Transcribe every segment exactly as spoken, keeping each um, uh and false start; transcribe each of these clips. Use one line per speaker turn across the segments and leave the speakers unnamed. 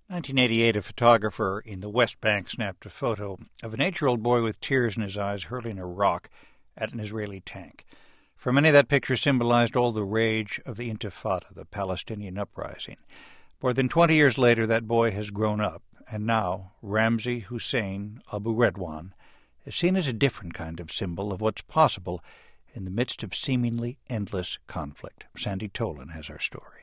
nineteen eighty-eight, a photographer in the West Bank snapped a photo of an eight-year-old boy with tears in his eyes hurling a rock at an Israeli tank. For many, that picture symbolized all the rage of the Intifada, the Palestinian uprising. More than twenty years later, that boy has grown up, and now Ramzi Hussein Abu Redwan is seen as a different kind of symbol of what's possible in the midst of seemingly endless conflict. Sandy Tolan has our story.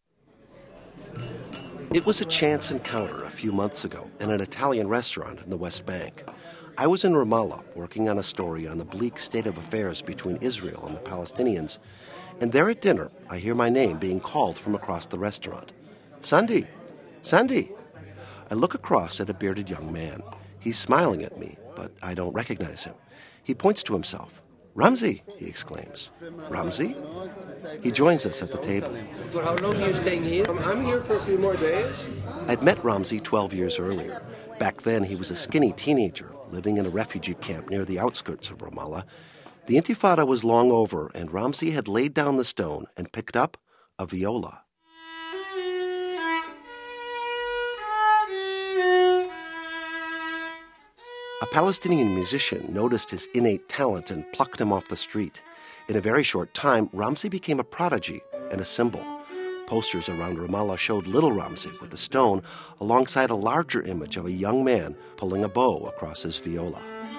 It was a chance encounter a few months ago in an Italian restaurant in the West Bank. I was in Ramallah working on a story on the bleak state of affairs between Israel and the Palestinians, and there at dinner I hear my name being called from across the restaurant. Sandy! Sandy! I look across at a bearded young man. He's smiling at me, but I don't recognize him. He points to himself. Ramzi, he exclaims. Ramzi? He joins us at the table.
For how long are you staying here?
Um, I'm here for a few more days.
I'd met Ramzi twelve years earlier. Back then, he was a skinny teenager living in a refugee camp near the outskirts of Ramallah. The Intifada was long over, and Ramzi had laid down the stone and picked up a viola. A Palestinian musician noticed his innate talent and plucked him off the street. In a very short time, Ramzi became a prodigy and a symbol. Posters around Ramallah showed little Ramzi with the stone alongside a larger image of a young man pulling a bow across his viola.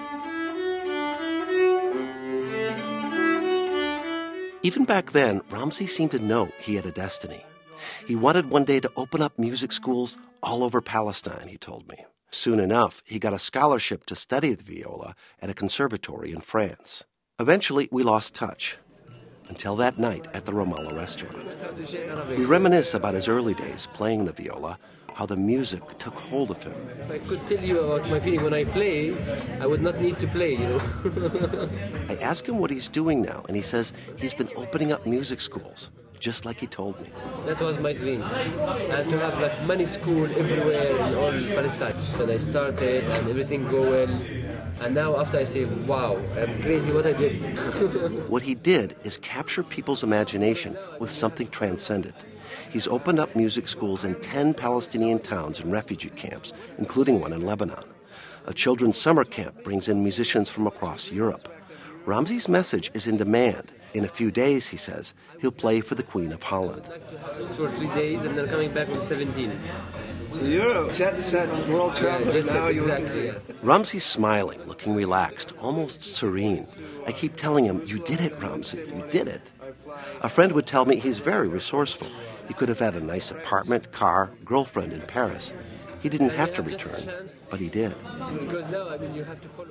Even back then, Ramzi seemed to know he had a destiny. He wanted one day to open up music schools all over Palestine, he told me. Soon enough, he got a scholarship to study the viola at a conservatory in France. Eventually, we lost touch, until that night at the Ramallah restaurant. We reminisce about his early days playing the viola, how the music took hold of him.
If I could tell you about my feeling when I play, I would not need to play, you know.
I ask him what he's doing now, and he says he's been opening up music schools, just like he told me.
That was my dream, and to have like many schools everywhere in all Palestine. When I started and everything go well, and now after I say, wow, I'm crazy what I did.
What he did is capture people's imagination with something transcendent. He's opened up music schools in ten Palestinian towns and refugee camps, including one in Lebanon. A children's summer camp brings in musicians from across Europe. Ramzi's message is in demand. In a few days, he says, he'll play for the Queen of Holland.
For three days and then coming back on seventeen.
So you're a jet-set world traveler
yeah, jet set,
now.
Exactly, yeah.
Ramzi's smiling, looking relaxed, almost serene. I keep telling him, you did it, Ramzi, you did it. A friend would tell me he's very resourceful. He could have had a nice apartment, car, girlfriend in Paris. He didn't have to return, but he did.
Because now, I mean, you have to follow.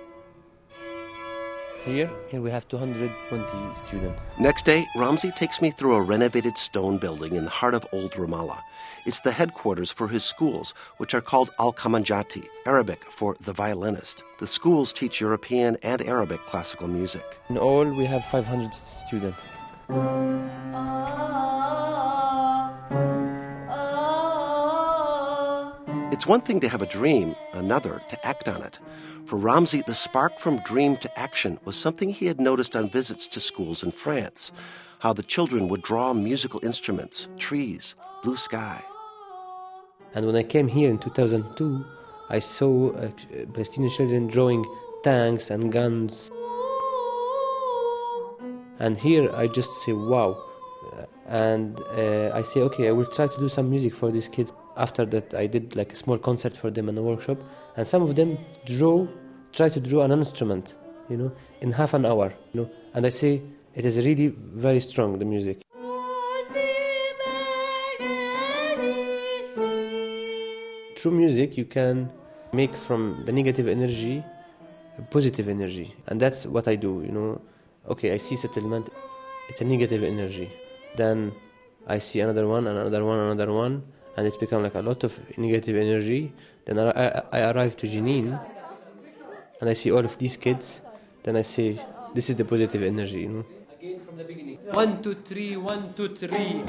Here, here we have two hundred twenty students.
Next day, Ramzi takes me through a renovated stone building in the heart of Old Ramallah. It's the headquarters for his schools, which are called Al-Kamanjati, Arabic for the violinist. The schools teach European and Arabic classical music.
In all, we have five hundred students.
It's one thing to have a dream, another to act on it. For Ramzi, the spark from dream to action was something he had noticed on visits to schools in France, how the children would draw musical instruments, trees, blue sky.
And when I came here in two thousand two, I saw uh, Palestinian children drawing tanks and guns. And here I just say, wow. And uh, I say, okay, I will try to do some music for these kids. After that, I did like a small concert for them and a workshop. And some of them draw, try to draw an instrument, you know, in half an hour, you know. And I say, it is really very strong, the music. Through music, you can make from the negative energy a positive energy. And that's what I do, you know. Okay, I see settlement, it's a negative energy. Then I see another one, another one, another one, and it's become like a lot of negative energy. Then I, I, I arrive to Jenin, and I see all of these kids. Then I say, this is the positive energy, you know.
Again from the beginning. One, two, three, one, two, three.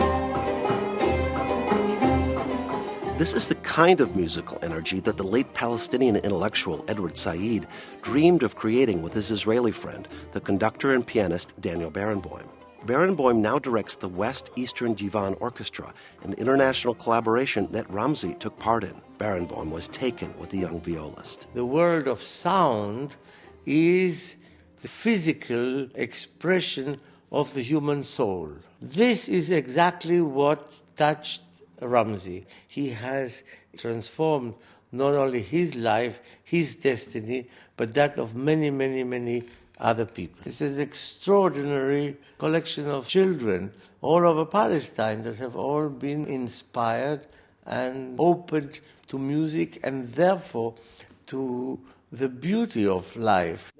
This is the kind of musical energy that the late Palestinian intellectual Edward Said dreamed of creating with his Israeli friend, the conductor and pianist Daniel Barenboim. Barenboim now directs the West Eastern Divan Orchestra, an international collaboration that Ramzi took part in. Barenboim was taken with the young violist.
The world of sound is the physical expression of the human soul. This is exactly what touched Ramzi. He has transformed not only his life, his destiny, but that of many, many, many other people. It's an extraordinary collection of children all over Palestine that have all been inspired and opened to music and therefore to the beauty of life.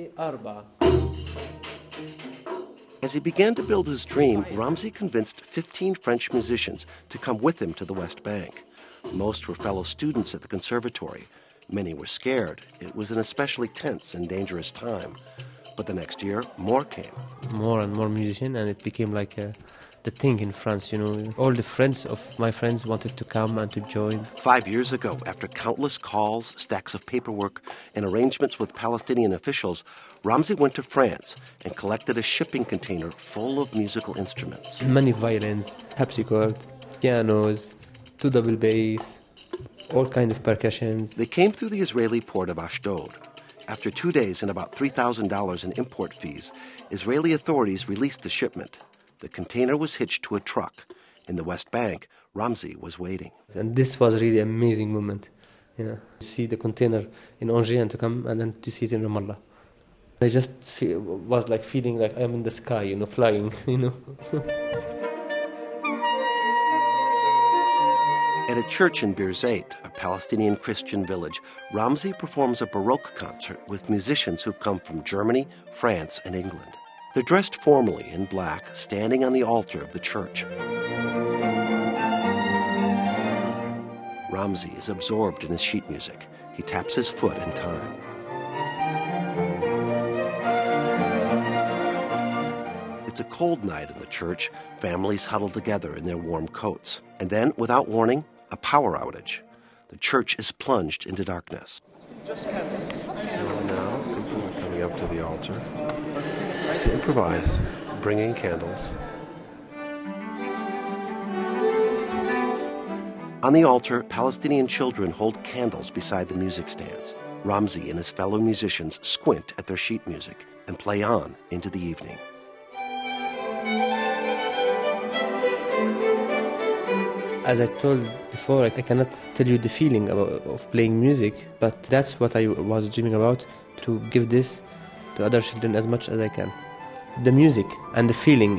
As he began to build his dream, Ramzi convinced fifteen French musicians to come with him to the West Bank. Most were fellow students at the conservatory. Many were scared. It was an especially tense and dangerous time. But the next year, more came.
More and more musicians, and it became like a, the thing in France, you know. All the friends of my friends wanted to come and to join.
Five years ago, after countless calls, stacks of paperwork, and arrangements with Palestinian officials, Ramzi went to France and collected a shipping container full of musical instruments.
Many violins, harpsichord, pianos, two double bass, all kinds of percussions.
They came through the Israeli port of Ashdod. After two days and about three thousand dollars in import fees, Israeli authorities released the shipment. The container was hitched to a truck. In the West Bank, Ramzi was waiting.
And this was really an amazing moment. You know, to see the container in Angers and to come and then to see it in Ramallah. I just feel, was like feeling like I'm in the sky, you know, flying, you know.
At a church in Birzeit, a Palestinian Christian village, Ramzi performs a Baroque concert with musicians who've come from Germany, France, and England. They're dressed formally in black, standing on the altar of the church. Ramzi is absorbed in his sheet music. He taps his foot in time. It's a cold night in the church. Families huddle together in their warm coats. And then, without warning, a power outage. The church is plunged into darkness.
Just candles.
So now people are coming up to the altar to improvise, bringing candles. On the altar, Palestinian children hold candles beside the music stands. Ramzi and his fellow musicians squint at their sheet music and play on into the evening.
As I told before, I cannot tell you the feeling of, of playing music, but that's what I was dreaming about, to give this to other children as much as I can. The music and the feeling.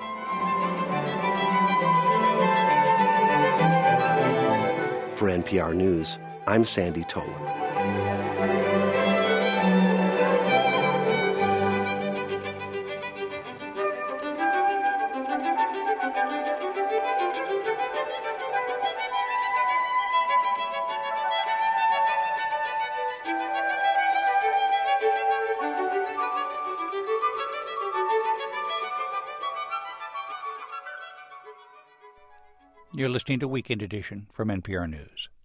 For N P R News, I'm Sandy Tolan.
You're listening to Weekend Edition from N P R News.